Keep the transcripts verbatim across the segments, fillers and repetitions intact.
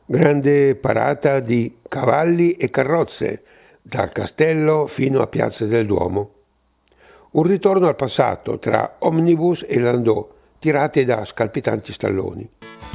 Grande parata di cavalli e carrozze, dal castello fino a Piazza del Duomo. Un ritorno al passato tra omnibus e landau, tirati da scalpitanti stalloni.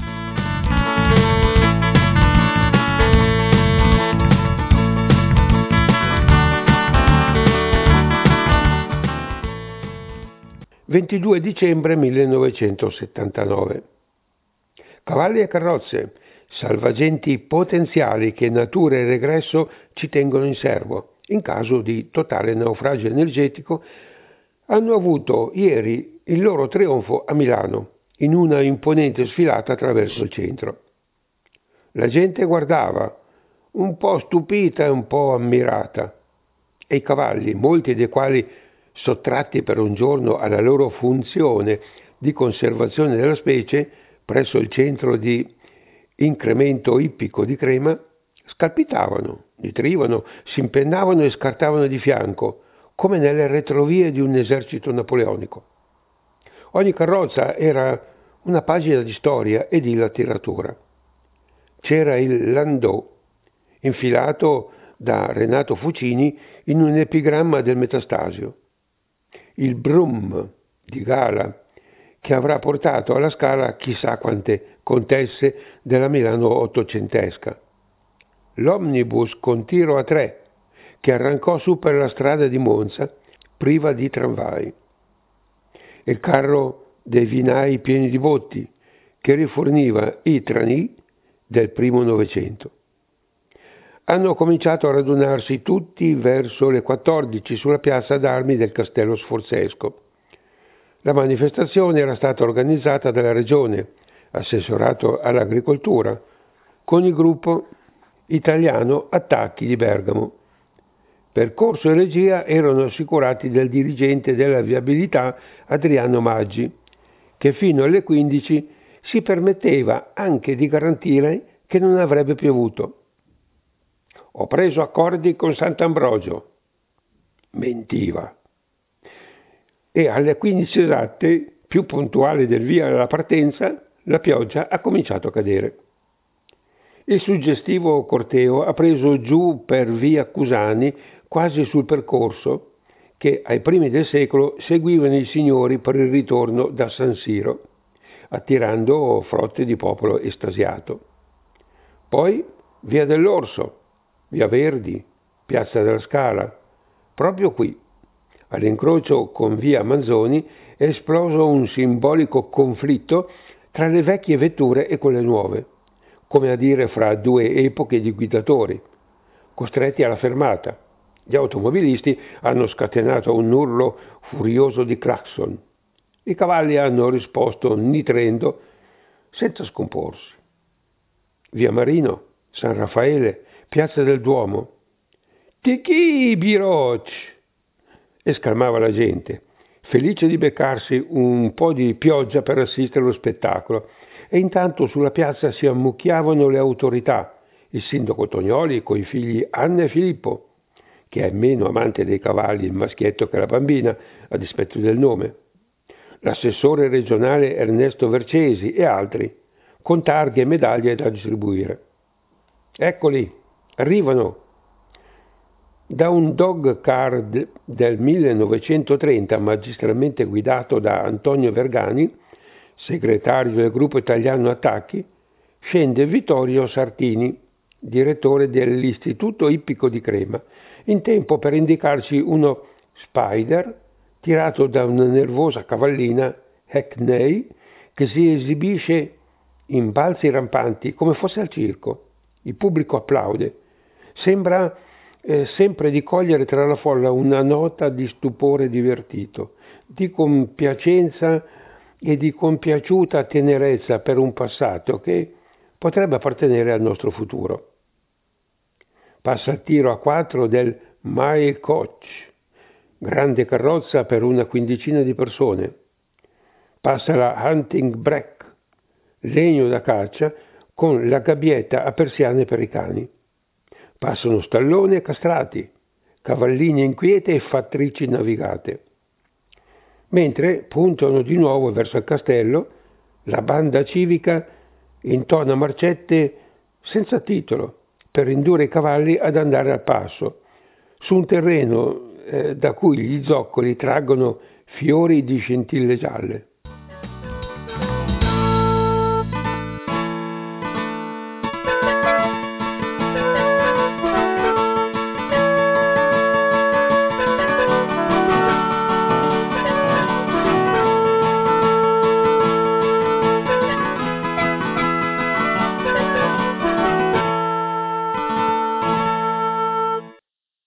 ventidue dicembre millenovecentosettantanove. Cavalli e carrozze, salvagenti potenziali che natura e regresso ci tengono in serbo, in caso di totale naufragio energetico, hanno avuto ieri il loro trionfo a Milano, in una imponente sfilata attraverso il centro. La gente guardava, un po' stupita e un po' ammirata, e i cavalli, molti dei quali sottratti per un giorno alla loro funzione di conservazione della specie presso il centro di incremento ippico di Crema, scalpitavano, nitrivano, si impennavano e scartavano di fianco, come nelle retrovie di un esercito napoleonico. Ogni carrozza era una pagina di storia e di letteratura. C'era il landau, infilato da Renato Fucini in un epigramma del Metastasio, il Brum di Gala, che avrà portato alla Scala chissà quante contesse della Milano ottocentesca, l'omnibus con tiro a tre, che arrancò su per la strada di Monza, priva di tramvai, il carro dei vinai pieni di botti, che riforniva i trani del primo Novecento. Hanno cominciato a radunarsi tutti verso le quattordici sulla piazza d'armi del Castello Sforzesco. La manifestazione era stata organizzata dalla Regione, assessorato all'agricoltura, con il gruppo italiano Attacchi di Bergamo. Percorso e regia erano assicurati dal dirigente della viabilità Adriano Maggi, che fino alle quindici si permetteva anche di garantire che non avrebbe piovuto. Ho preso accordi con Sant'Ambrogio. Mentiva. E alle quindici esatte, più puntuale del via alla partenza, la pioggia ha cominciato a cadere. Il suggestivo corteo ha preso giù per via Cusani quasi sul percorso che ai primi del secolo seguivano i signori per il ritorno da San Siro, attirando frotte di popolo estasiato. Poi via dell'Orso, via Verdi, piazza della Scala. Proprio qui, all'incrocio con via Manzoni, è esploso un simbolico conflitto tra le vecchie vetture e quelle nuove, come a dire fra due epoche di guidatori, costretti alla fermata. Gli automobilisti hanno scatenato un urlo furioso di clacson. I cavalli hanno risposto nitrendo senza scomporsi. Via Marino, San Raffaele, piazza del Duomo. Tichi Biroc! Esclamava la gente, felice di beccarsi un po' di pioggia per assistere allo spettacolo, e intanto sulla piazza si ammucchiavano le autorità, il sindaco Tognoli coi figli Anna e Filippo, che è meno amante dei cavalli il maschietto che la bambina, a dispetto del nome, l'assessore regionale Ernesto Vercesi e altri, con targhe e medaglie da distribuire. Eccoli, arrivano! Da un dog car del millenovecentotrenta, magistralmente guidato da Antonio Vergani, segretario del gruppo italiano Attacchi, scende Vittorio Sartini, direttore dell'Istituto Ippico di Crema, in tempo per indicarci uno Spider tirato da una nervosa cavallina Hackney che si esibisce in balzi rampanti come fosse al circo. Il pubblico applaude. Sembra eh, sempre di cogliere tra la folla una nota di stupore divertito, di compiacenza e di compiaciuta tenerezza per un passato che potrebbe appartenere al nostro futuro. Passa il tiro a quattro del My Coach, grande carrozza per una quindicina di persone. Passa la Hunting Break, legno da caccia con la gabbietta a persiane per i cani. Passano stalloni e castrati, cavalline inquiete e fattrici navigate. Mentre puntano di nuovo verso il castello, la banda civica intona marcette senza titolo, per indurre i cavalli ad andare al passo, su un terreno eh, da cui gli zoccoli traggono fiori di scintille gialle.